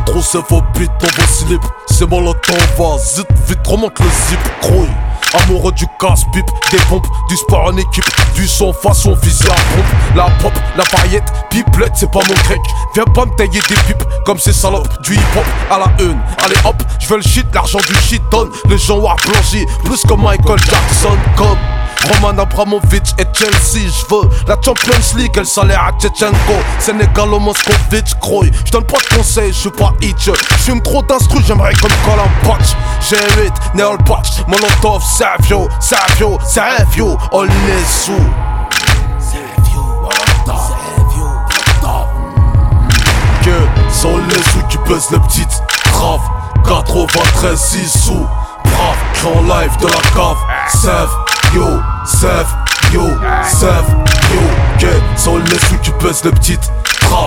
trop seuf au beat dans vos slips. C'est bon le temps va, zut, vite remonte le zip, crouille. Amoureux du casse-pipe, des pompes, du sport en équipe, du son façon fusil à pompe. La pop, la paillette, pipelette, c'est pas mon grec. Viens pas me tailler des pipes comme ces salopes. Du hip-hop à la une, allez hop, je veux le shit, l'argent du shit donne. Les gens ont blanchi, plus que Michael Jackson comme Roman Abramovich et Chelsea. J'veux la Champions League, elle salaire à Tchetchenko. Sénégal au Moscovitch, croy. J'donne pas de conseils, j'suis pas itch. J'fume trop d'instru, j'aimerais comme Colin Patch. G8, Neol Patch, Molotov, Savio, Savio, Savio, all les sous. Que sont les sous qui pèsent les petites. Grave, 93, 6 sous. Brave, j'en live de la cave. Save, yo, save, yo, save, yo. Que sont les sous qui pèsent les petites. Grave,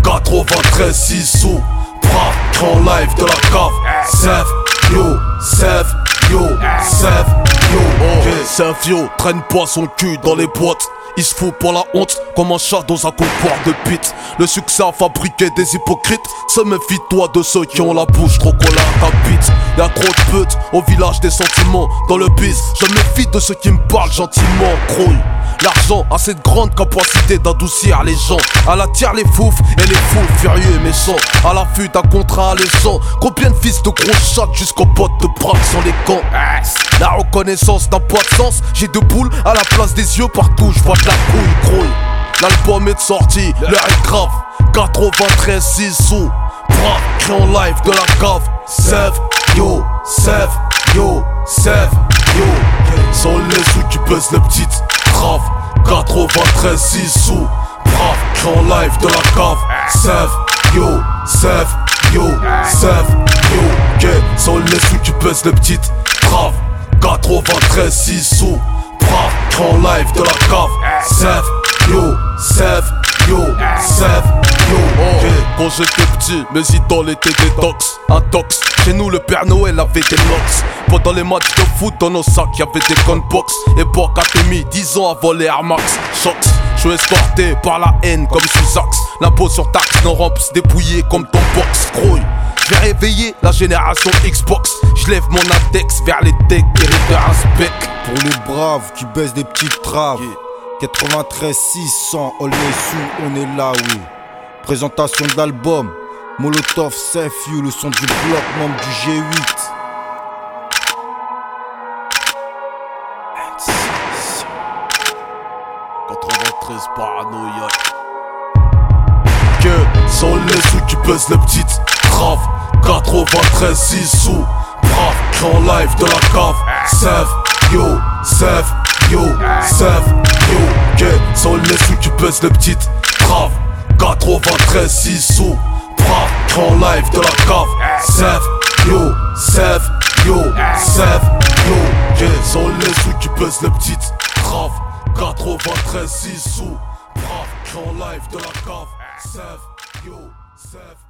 93, 6 sous. Brave, j'en live de la cave. Save, yo, save, yo, save, yo. Save, yo, traîne pas son cul dans les boîtes. Il se fout pour la honte comme un chat dans un comptoir de pite. Le succès a fabriqué des hypocrites. Se méfie-toi de ceux qui ont la bouche trop collée à ta bite. Y'a trop de putes au village des sentiments. Dans le biz, je me méfie de ceux qui me parlent gentiment. Crouille. L'argent a cette grande capacité d'adoucir les gens. Elle attire les foufs et les fous furieux et méchants. À l'affût d'un contrat alléchant. Combien de fils de gros chats jusqu'aux potes de braque sans les camps. La reconnaissance n'a pas de sens. J'ai deux boules à la place des yeux partout. Je vois de la couille, grouille. L'album est sorti, l'heure est grave. 93, 6 sous. Brave, crée en live de la cave. Save, yo, save, yo, save, yo. Sont les sous qui pèsent les petites. Grave, 93, 6 sous. Brave, crée en live de la cave. Save, yo, save, yo, save, yo. Que sont les sous qui pèsent les petites. Grave, 93, 6 sous. Brave, crée en live de la cave. Save, yo, save, yo, save, yo. Quand j'étais petit, mes idoles étaient des dogs. Un tox, chez nous le Père Noël avait des locks. Pendant les matchs de foot dans nos sacs y'avait des gunbox. Époque Atémi, 10 ans avant les Air Max. Shox, je suis escorté par la haine comme sous axe. L'impôt sur taxe, nos rampes dépouillées comme ton box. Grouille, je vais réveiller la génération Xbox. Je lève mon index vers les decks, hérité un spec. Pour les braves qui baissent des petites traves. 93 600, all les sous, on est là, oui. Présentation de l'album, Molotov, Save You, le son du bloc, membre du G8. Paranoïaque. Que sont les sous qui pèsent les petites. Grave, 93, 6 sous. Brave, crée en live de la cave. Save, yo, save, yo, save, yo. Que sont les sous qui pèsent les petites. Grave, 93, 6 sous. Brave, crée en live de la cave. Save, yo, save, yo, save, yo. Que sont les sous qui pèsent les petites. Grave, 93, 6 sous. Brave, crée en live de la cave. Save, yo, save.